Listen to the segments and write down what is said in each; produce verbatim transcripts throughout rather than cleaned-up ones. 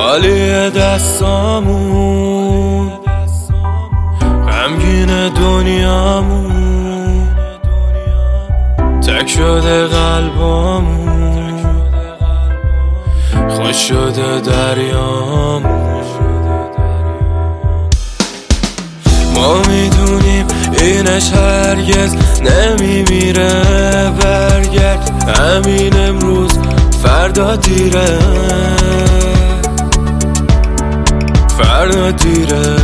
خالی دستامون، غمگین دنیامون، تک شده قلبامون، خوش شده دریامون. ما میدونیم اینش هرگز نمیمیره، برگرد همین امروز فردا دیره، فردا دیره.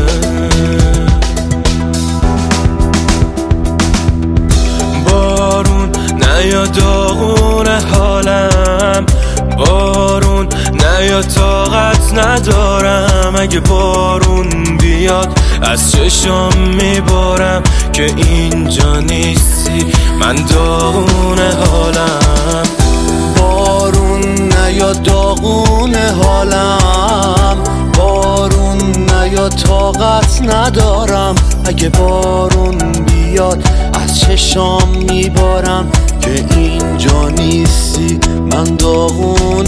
بارون نیا داغون حالم، بارون نیا طاقت ندارم، اگه بارون بیاد از چشام میبارم که اینجا نیستی، من داغون حالم. بارون نیا داغون حالم، بارون نیا طاقت ندارم، اگه بارون بیاد از چشام میبارم که اینجا نیستی، من داغون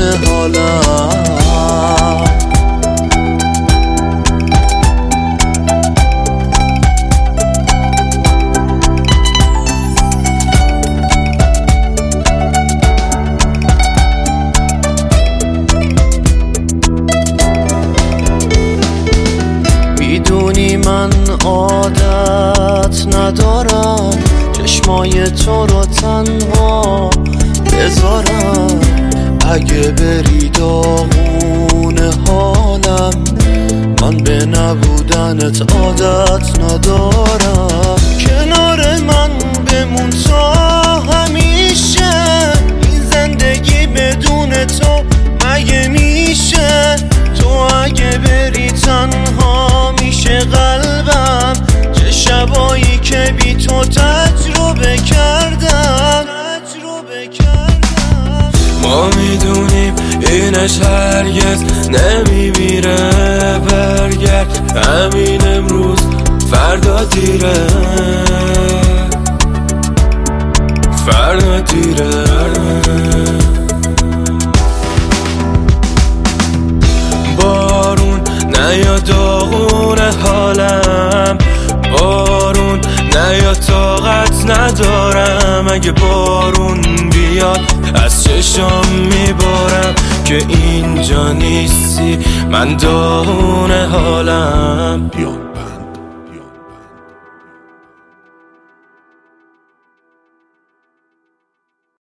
حالم. میدونی من عادت ندارم چشمای تو رو تنها بذارم، اگه بری داغون حالم، من به نبودنت عادت ندارم. کنار من بمون تا همیشه، این زندگی بدون تو مگه میشه؟ تو اگه بری تنها میشه قلبم، چه شبایی که بی تو تجربه کردم، تجربه کردم. ما میدونیم اینش هرگز نمیمیره، برگرد همین امروز فردا دیره، فردا دیره. بارون نیا داغون حالم، بارون نیا طاقت ندارم، اگه بارون بیاد از چشام میبارم که اینجا نیستی، من داغون حالم.